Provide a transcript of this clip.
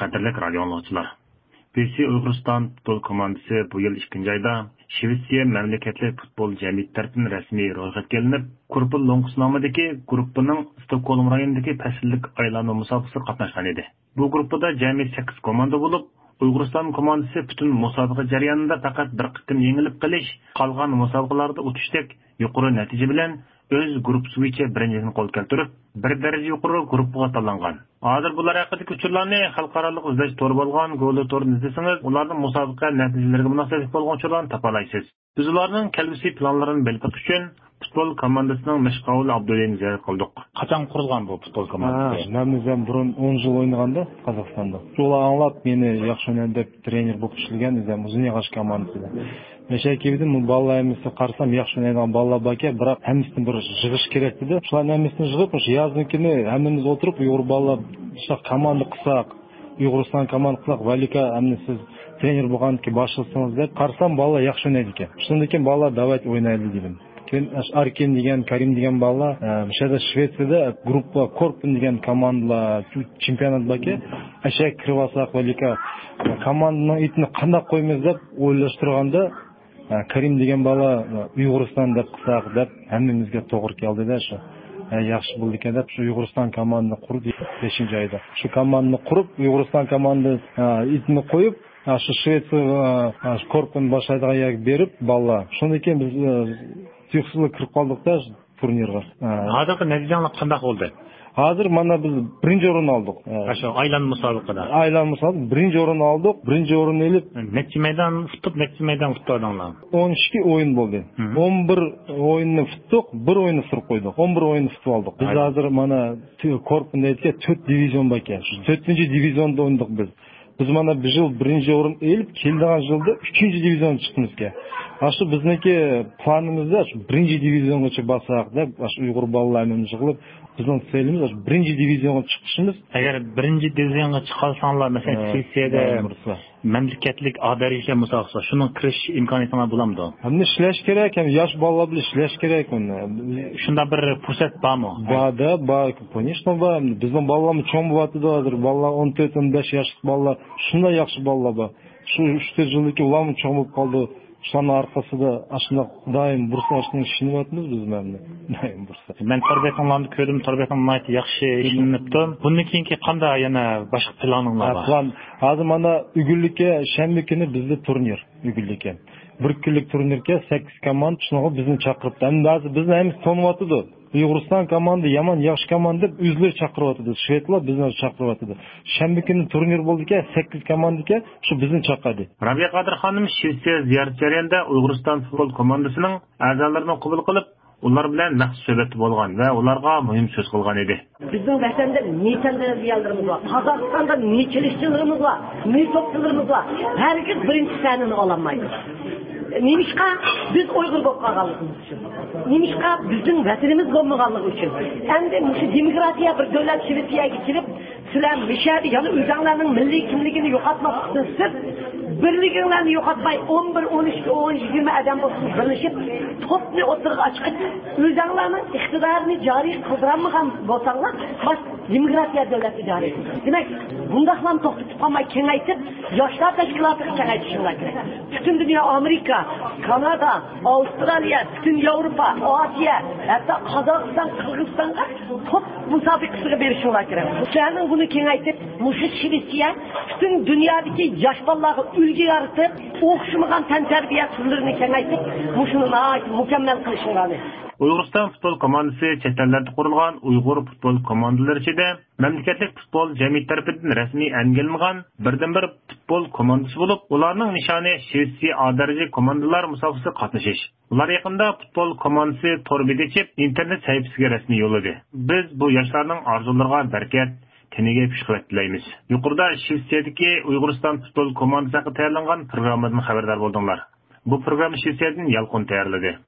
Qadrli radio anglagıchilar. PC Uyg'uriston futbol komandasi bu yil 2-oyda Shvetsiya mamlakatli futbol jamiyati tomonidan rasmiy ro'yxatga olinib, Kurpul Longus nomidagi guruhning Stokgolm rayonidagi fasllik aylanma musobaqasida qatnashgan edi. Bu guruhda jami 8 komanda bo'lib, Uyg'uriston komandasi butun musobaqa jarayonida faqat bir qitim yengilib qilish, qolgan musobaqalarda o'tishdek yuqori natija bilan o'z guruh bo'yicha birinchilikni qo'lga keltirib, bir daraja yuqori guruhga tanlangan. Hozir bular haqidagi uchurlarni xalqaro izlash to'ri bo'lgan Google to'rini izlasangiz, ularning musobaqa natijalariga munosabat bo'lgan uchurlarni topa olasiz. Biz ularning kelgusi planlarini bilib uchun futbol komandasining mashg'uli Abdullayev ziyorat qildik. Qachon qurilgan bu futbol komandasi? Namizdan burun 10 yil o'ynaganda Qozog'istonda. Jo'la anglab meni yaxshi o'ynab trener bo'lib ishlagan edim Uzuniyag'ash komandasida. Meshakevdim bu bolalarimizni qarsam yaxshi o'ynaydigan bolalar baka, biroq hammasini bir yig'ish kerak dedi. Shularning hammasini yig'ib, o'sha yaznikini hammamiz o'tirib, Uyg'ur bolalar shu komanda qilsak, Uyg'uriston komanda qilsak, valika hamma siz trener bo'lganki boshliqsiz deb qarsam bolalar yaxshi o'ynaydi ekan. Shundan keyin bolalar davat o'ynaydi dedim. Keyin Arken degan, Karim degan bolalar o'shada Shvetsiyada gruppa Korpun degan komandalar chempionat baka, asha kirib olsak valika komandaning itini qanday qo'ymaymiz deb o'ylashtirganda Karim degan bola Uyg'uriston deb qilsak deb hammamizga to'g'ri keldi-da shu. Yaxshi bo'ldi ekan deb shu Uyg'uriston komandasini qurib 5-oyda. Shu komandani qurib Uyg'uriston komandasi itini qo'yib shu Shvetsiya Korpun boshlaydigan yerga berib bolalar. Shundan keyin biz tuyuqsizlik kirib qoldik-da turnirga. Hozirgi natijalar qanday bo'ldi? Hozir mana biz birinchi o'rin oldik. Shu aylan musobaqada. Aylan musobaqada birinchi o'rin oldik. Birinchi o'rin elib, necha maydon futib, necha maydon futdinglar? 12 o'yin bo'ldi. 11 o'yinni futdik, 1 o'yinni surib qo'ydik. 11 o'yinni futib oldik. Biz hozir mana Korpunda aytgan 4 divizion bor ekan. 4-divizionda o'ynadik biz. Biz mana bir yil birinchi o'rin elib, keldigan yilda 3-divizion chiqdimiz ekan. Shu bizniki planimizda shu birinchi diviziongacha borsak deb, shu Uyg'ur bolalarni yig'ilib, bizning selimiz shu birinchi divizionga chiqishimiz. Agar birinchi divizionga chiqalsanglar, masalan, Shvetsiyada mamlakatlik A daraja musobaqasi, shuning kirish imkoniyatingiz bo'lamdi. Hamma ishlash kerak, ham yosh bolalar bilan ishlash kerak uni. Shunda bir fursat bormi? Borda, bor, конечно bor. Bizning bolalarimiz cho'ng bo'lyapti hozir. Bolalar 14-15 yoshlik bolalar, shunday yaxshi bolalar bor. Shu 3 yillikka ularni cho'ng bo'lib qoldi. Shunning orqasida ashuna doim bursashning ishinyapmiz biz mana. Doim bursa. Men tarbiyatinglarni ko'rdim, tarbiyating yaxshi ishlanibdi. Bundan keyingi qanday yana boshqa planinglar bor? Plan hozir mana Ugullikka shanba kuni bizda turnir Ugullikka. Bir kunlik turnirga 8 komanda shunga bizni chaqiribdi. Ba'zi bizni ham to'nyapti. Uyg'uriston komanda yomon yaxshi komanda deb o'zlari chaqiryapti. Shvedlar bizni chaqiryapti. Shanba kuni turnir bo'ldi-ku, 8 komandaga shu bizni chaqirdi. Rabiya Qodir xonim Shvetsiya ziyorat jarayonida Uyg'uriston futbol komandasining a'zolarini qabul qilib, ular bilan maxsus suhbat bo'lgan va ularga muhim so'z qilgan edi. Bizning vatanda necha reallarimiz bor. Qozog'istonda necha ishchilarimiz bor, necha to'pchilarimiz bor. Hargiz birinchi sanini ololmaydi. Nimishqa biz Uyg'ur bo'lib qolganligimiz uchun. Nimishqa bizning vatanimiz bo'lmaganligi uchun. Endi shu demokratiya bir davlat Shvetsiyaga kirib, sizlar mishadi, ya'ni o'zinglarning milliy kimligini yo'qotmasdan siz birliginglarni yo'qotmay 11, 12, 10, 20 odam bo'lib birlashib, to'pni o'tirg'a chiqib, o'zinglarning iqtidorini joriy qildirmagan bo'lsanglar, bas demokratiya davlati joriy qildi. Demak, bundaqlarni to'xtatib qolmay kengaytib, yoshlar tashkilotini kengaytirishlar kerak. Butun dunyo Amerika, Kanada, Avstraliya, butun Yevropa, Osiyo, hatto Qozog'iston, Qirg'izistonga top musobaqasiga berishlar kerak. Ularning buni kengaytib, mushu Shvetsiya butun dunyodagi yosh bolalarga ulgu yaratib, o'xshamagan tan tarbiya turlarini kengaytib, mushuni mukammal qilishlarni. Uyg'uriston futbol komandasi chet ellarda qurilgan Uyg'ur futbol komandalari ichida mamlakatlik futbol jamiyati tomonidan rasmiy anglanmagan birdan-bir futbol komandasi bo'lib, ularning nishoni Shvetsiya A daraja komandalar musobaqasida qatnashish. Ular yaqinda futbol komandasi torbida chip internet sahifasiga rasmiy yo'lladi. Biz bu yoshlarning orzulariga barakat, teniga xushxabar tilaymiz. Yuqorida Shvetsiyadagi Uyg'uriston futbol komandasi haqida tayyorlangan programmadan xabardor bo'ldinglar. Bu program Shvetsiyadan Yalqin tayyorladi.